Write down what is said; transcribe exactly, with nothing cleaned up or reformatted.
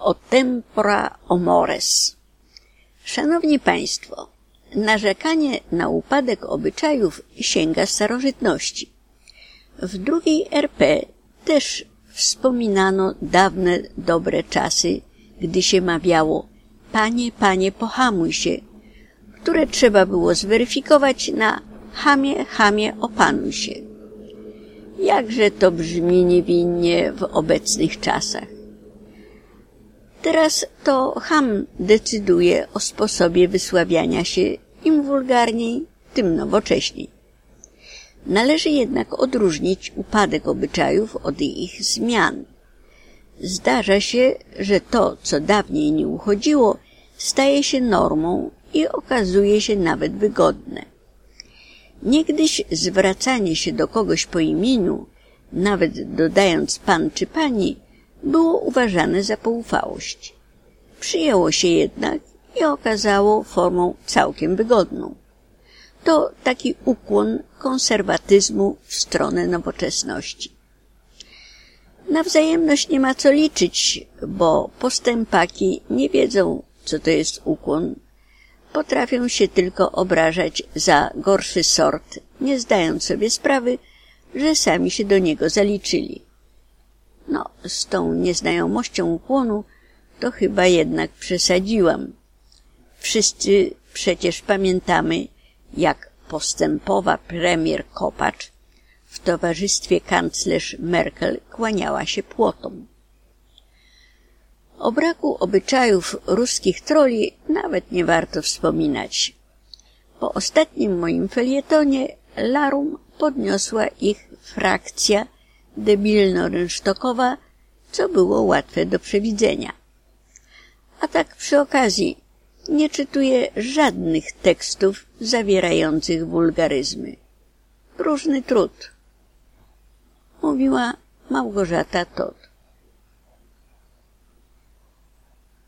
o tempora omores. Szanowni Państwo, narzekanie na upadek obyczajów sięga starożytności. W drugiej R P też wspominano dawne dobre czasy, gdy się mawiało panie, panie, pohamuj się, które trzeba było zweryfikować na chamie, chamie, opanuj się. Jakże to brzmi niewinnie w obecnych czasach. Teraz to cham decyduje o sposobie wysławiania się, im wulgarniej, tym nowocześniej. Należy jednak odróżnić upadek obyczajów od ich zmian. Zdarza się, że to, co dawniej nie uchodziło, staje się normą i okazuje się nawet wygodne. Niegdyś zwracanie się do kogoś po imieniu, nawet dodając pan czy pani, było uważane za poufałość. Przyjęło się jednak i okazało formą całkiem wygodną. To taki ukłon konserwatyzmu w stronę nowoczesności. Na wzajemność nie ma co liczyć, bo postępaki nie wiedzą, co to jest ukłon. Potrafią się tylko obrażać za gorszy sort, nie zdając sobie sprawy, że sami się do niego zaliczyli. No, z tą nieznajomością ukłonu to chyba jednak przesadziłam. Wszyscy przecież pamiętamy, jak postępowa premier Kopacz w towarzystwie kanclerz Merkel kłaniała się płotom. O braku obyczajów ruskich troli nawet nie warto wspominać. Po ostatnim moim felietonie larum podniosła ich frakcja debilno-rynsztokowa, co było łatwe do przewidzenia. A tak przy okazji nie czytuję żadnych tekstów zawierających wulgaryzmy. Próżny trud, mówiła Małgorzata Todt.